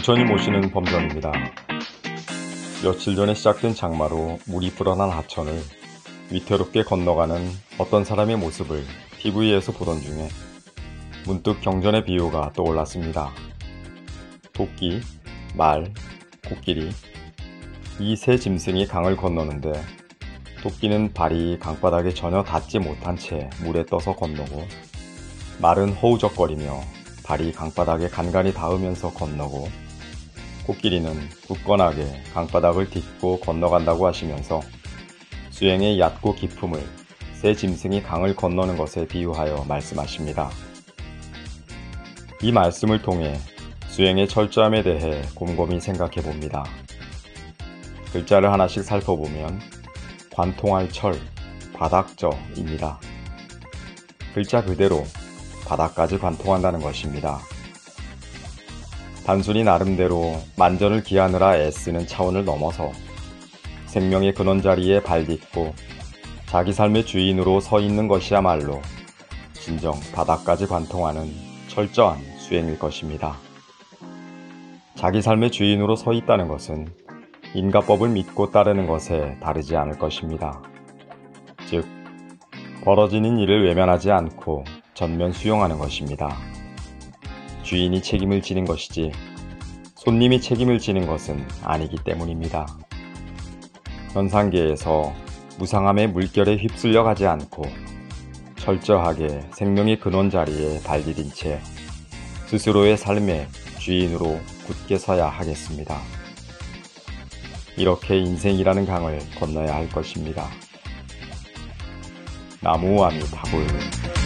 부처님 모시는 범전입니다. 며칠 전에 시작된 장마로 물이 불어난 하천을 위태롭게 건너가는 어떤 사람의 모습을 TV에서 보던 중에 문득 경전의 비유가 떠올랐습니다. 토끼, 말, 코끼리 이 세 짐승이 강을 건너는데 토끼는 발이 강바닥에 전혀 닿지 못한 채 물에 떠서 건너고 말은 허우적거리며 발이 강바닥에 간간히 닿으면서 건너고 코끼리는 굳건하게 강바닥을 딛고 건너간다고 하시면서 수행의 얕고 깊음을 세 짐승이 강을 건너는 것에 비유하여 말씀하십니다. 이 말씀을 통해 수행의 철저함에 대해 곰곰이 생각해 봅니다. 글자를 하나씩 살펴보면 관통할 철, 바닥저입니다. 글자 그대로 바닥까지 관통한다는 것입니다. 단순히 나름대로 만전을 기하느라 애쓰는 차원을 넘어서 생명의 근원 자리에 발 딛고 자기 삶의 주인으로 서 있는 것이야말로 진정 바닥까지 관통하는 철저한 수행일 것입니다. 자기 삶의 주인으로 서 있다는 것은 인가법을 믿고 따르는 것에 다르지 않을 것입니다. 즉, 벌어지는 일을 외면하지 않고 전면 수용하는 것입니다. 주인이 책임을 지는 것이지 손님이 책임을 지는 것은 아니기 때문입니다. 현상계에서 무상함의 물결에 휩쓸려 가지 않고 철저하게 생명의 근원 자리에 발디딘 채 스스로의 삶의 주인으로 굳게 서야 하겠습니다. 이렇게 인생이라는 강을 건너야 할 것입니다. 나무아미타불